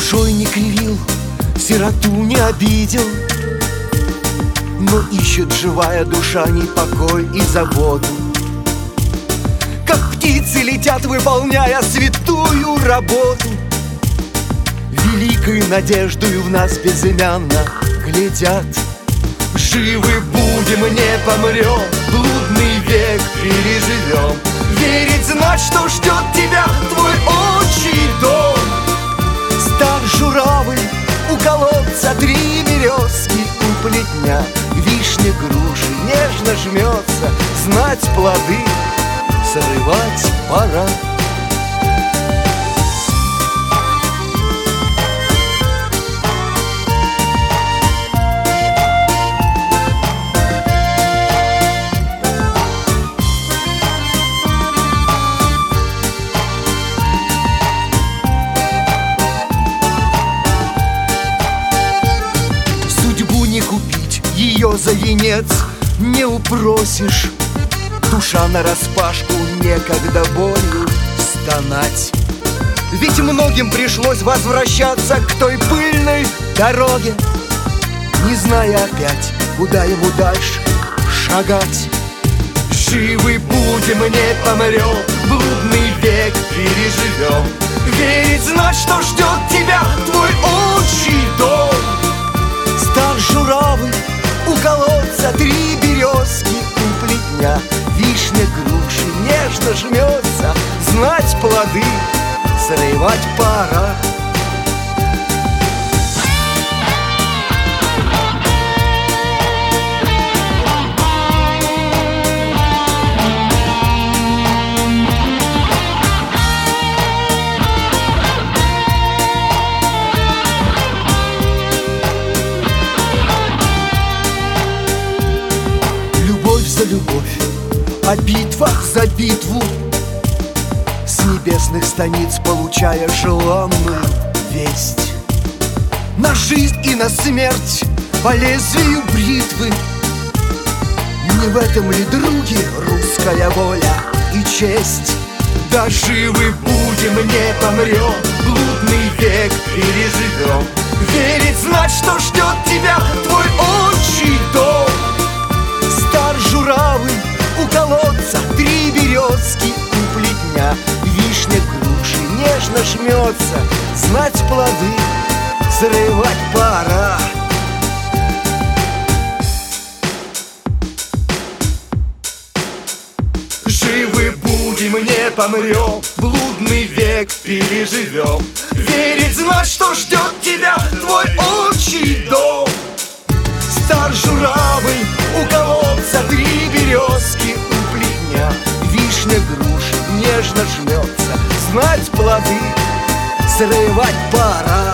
Душой не кривил, сироту не обидел, но ищет живая душа не покой и заботу. Как птицы летят, выполняя святую работу, великой надеждою в нас безымянно глядят. Живы будем, не помрем, блудный век переживем. Верить, знать, что ждет тебя твой отчий дом. Стар журавль у колодца, 3 березки у плетня, вишня, груши нежно жмется, знать плоды срывать пора. Ее за венец не упросишь, душа нараспашку, некогда болью стонать. Ведь многим пришлось возвращаться к той пыльной дороге, не зная опять, куда ему дальше шагать. Живы будем, не помрем, блудный век переживем. Верить, знать, что ждет тебя твой отчий дом. Стар журавль у колодца, 3 березки у плетня, вишня, груши нежно жмется, знать плоды срывать пора. За любовь, о битвах за битву, с небесных станиц получая желанную весть. На жизнь и на смерть по лезвию бритвы. Не в этом ли, други, русская воля и честь? Да живы будем, не помрем, блудный век переживем. Верить, знать, что ждет тебя твой отчий дом. Стар журавль у колодца, 3 березки у плетня, вишня, груши нежно жмется, знать плоды срывать пора. Живы будем, не помрем, блудный век переживем. Верить, знать, что ждет тебя твой отчий дом. Стар журавль у колодца, 3 березки у плетня, вишня, груши нежно жмется, знать плоды срывать пора.